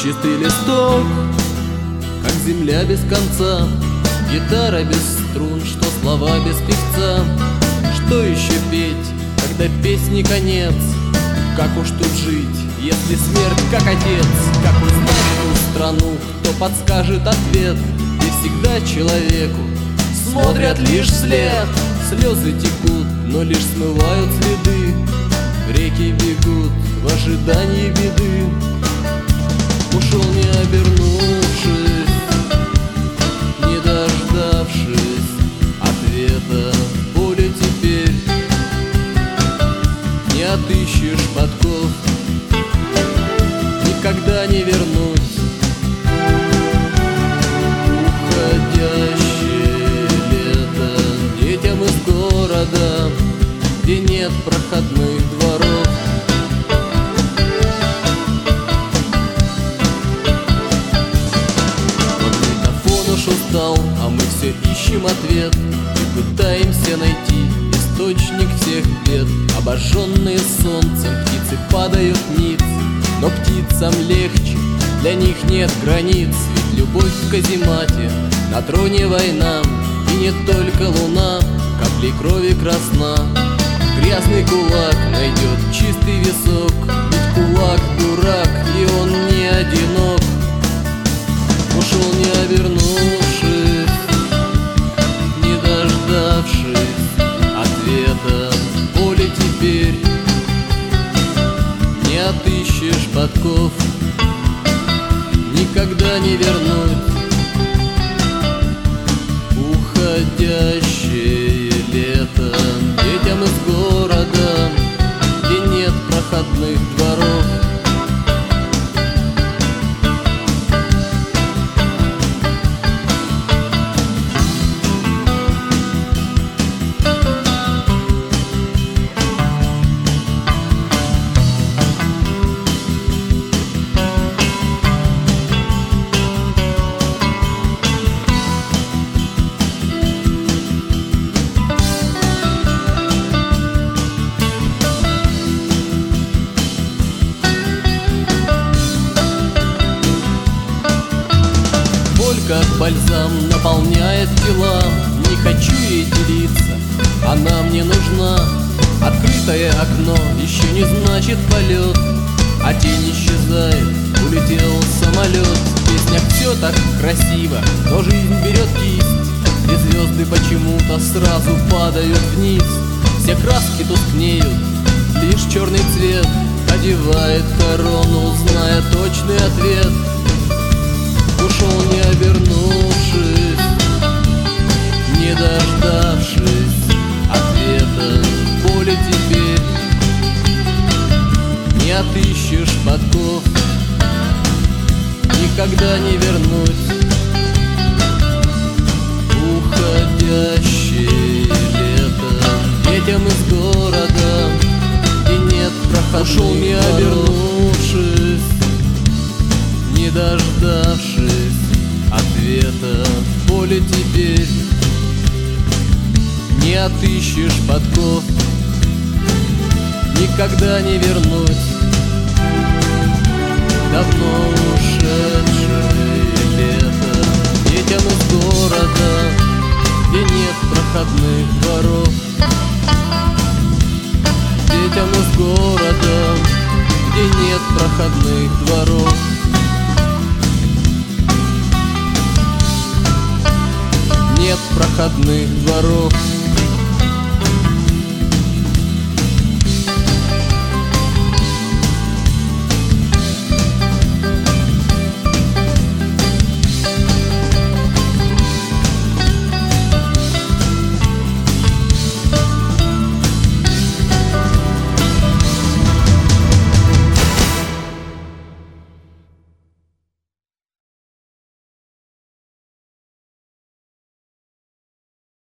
чистый листок, как земля без конца, гитара без струн, что слова без певца. Что еще петь, когда песни конец? Как уж тут жить, если смерть как отец? Как узнать ту страну, кто подскажет ответ? Где всегда человеку смотрят лишь вслед. Слезы текут, но лишь смывают следы. Реки бегут в ожидании беды. Ушел не обернувшись, не дождавшись ответа. В поле теперь не отыщешь подков, никогда не вернуть уходящее лето детям из города, где нет проходных дворов. Магнитофон уж устал, а мы все ищем ответ и пытаемся найти источник всех бед. Обожженные солнцем птицы падают ниц, но птицам легче, для них нет границ. Ведь любовь в каземате, на троне война, и не только луна каплей крови красна. Грязный кулак найдет чистый висок, ведь кулак дурак, и он не одинок. Ушел не обернувшись, не дождавшись ответа. В поле теперь не отыщешь подков, никогда не вернуть уходящее лето детям из города, где нет проходных дворов. Как бальзам наполняет тела, не хочу ей делиться, она мне нужна. Открытое окно еще не значит полет, а тень исчезает, улетел самолет. В песнях все так красиво, но жизнь берет кисть, и звезды почему-то сразу падают вниз. Все краски тускнеют, лишь черный цвет одевает корону, зная точный ответ. Ушел не обернувшись, не дождавшись ответа. В поле теперь не отыщешь подков, никогда не вернуть уходящее лето детям из города, где нет проходных. Ушел не обернувшись, не дождавшись ответа. В поле теперь не отыщешь подков, никогда не вернуть давно ушедшее лето детям из города, где нет проходных дворов. Детям из города, где нет проходных дворов. Нет проходных дворов.